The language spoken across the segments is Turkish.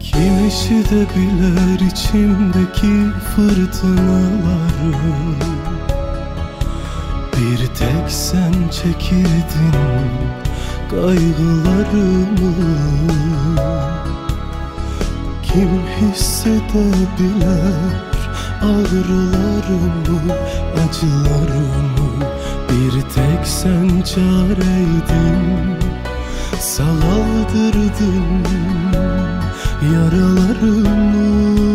Kim işitebilir içimdeki fırtınaları? Bir tek sen çekirdin kaygılarımı. Kim hissedebilir ağrılarımı, acılarımı? Bir tek sen çareydin, sağaldırdın yaralarımı.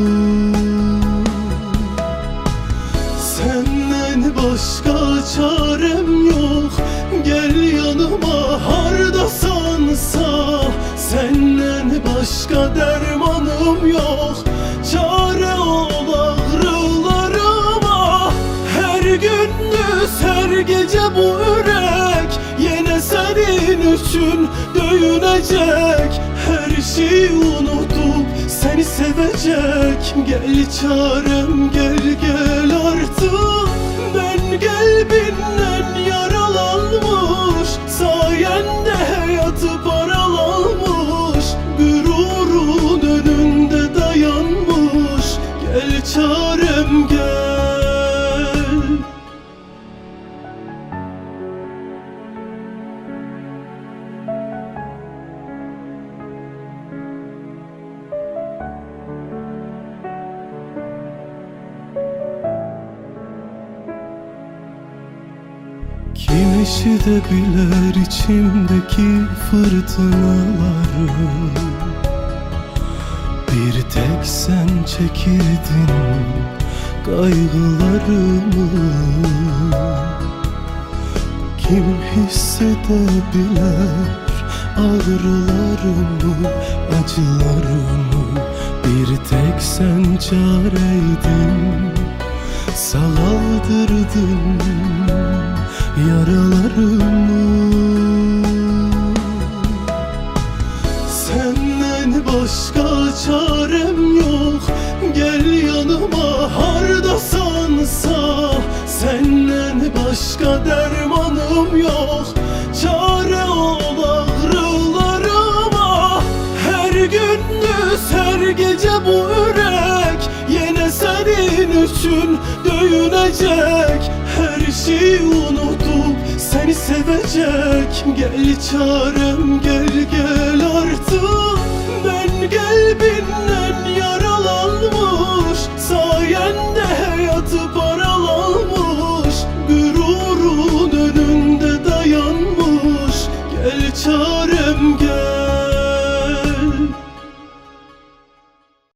Senden başka çarem yok, gel yanıma hardasansa. Senden başka dermanım yok, çare ol ağrılarıma. Her gündüz her gece bu yürek yine senin için döyünecek. Her şeyi unutup seni sevecek. Gel çarem gel gel artık. Ben kalbinden yaralanmış, sayende hayatı paralanmış. Gururun önünde dayanmış. Gel çarem gel. Kim işitebilir içimdeki fırtınaları? Bir tek sen çekirdin kaygılarımı. Kim hissedebilir ağrılarımı, acılarımı? Bir tek sen çareydin, sağaldırdın yaralarımı. Senden başka çarem yok, gel yanıma hardasansa. Senden başka dermanım yok, çare ol ağrılarıma. Her gündüz her gece bu yürek yine senin için döyünecek. Her şeyi unutup seni sevecek. Gel çarem gel gel artık. Ben kalbinden yaralanmış, sayende hayatı paralanmış. Gururun önünde dayanmış. Gel çarem gel.